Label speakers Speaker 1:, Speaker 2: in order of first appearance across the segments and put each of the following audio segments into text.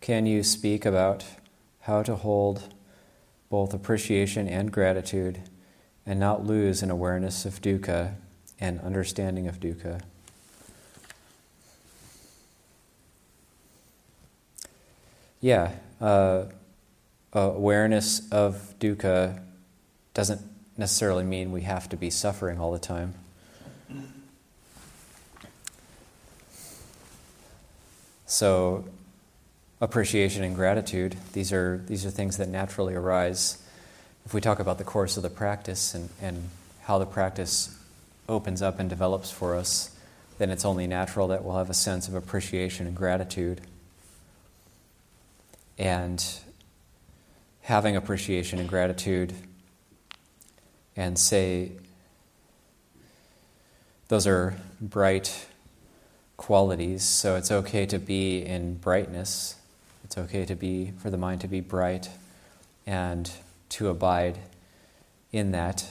Speaker 1: can you speak about how to hold both appreciation and gratitude and not lose an awareness of dukkha and understanding of dukkha? Yeah, awareness of dukkha doesn't necessarily mean we have to be suffering all the time. So, appreciation and gratitude, these are things that naturally arise. If we talk about the course of the practice and how the practice opens up and develops for us, then it's only natural that we'll have a sense of appreciation and gratitude. And having appreciation and gratitude, and say those are bright qualities, so it's okay to be in brightness. It's okay for the mind to be bright and to abide in that.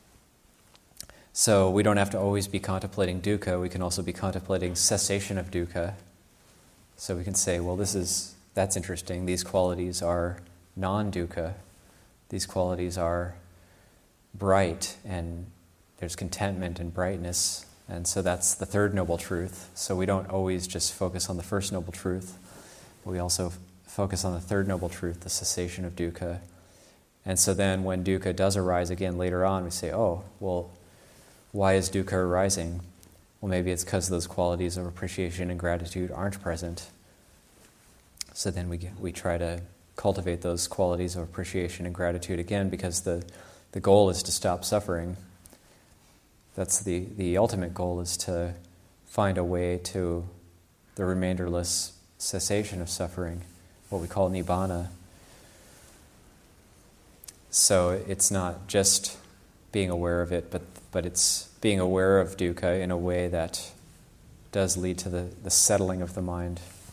Speaker 1: So we don't have to always be contemplating dukkha. We can also be contemplating cessation of dukkha. So we can say, well, that's interesting. These qualities are non-dukkha. These qualities are bright, and there's contentment and brightness. And so that's the third noble truth. So we don't always just focus on the first noble truth. We also focus on the third noble truth, the cessation of dukkha. And so then when dukkha does arise again later on, we say, oh, well, why is dukkha arising? Well, maybe it's because those qualities of appreciation and gratitude aren't present. So then we try to cultivate those qualities of appreciation and gratitude again, because the goal is to stop suffering. That's the ultimate goal, is to find a way to the remainderless cessation of suffering, what we call nibbana. So it's not just being aware of it, but it's being aware of dukkha in a way that does lead to the settling of the mind.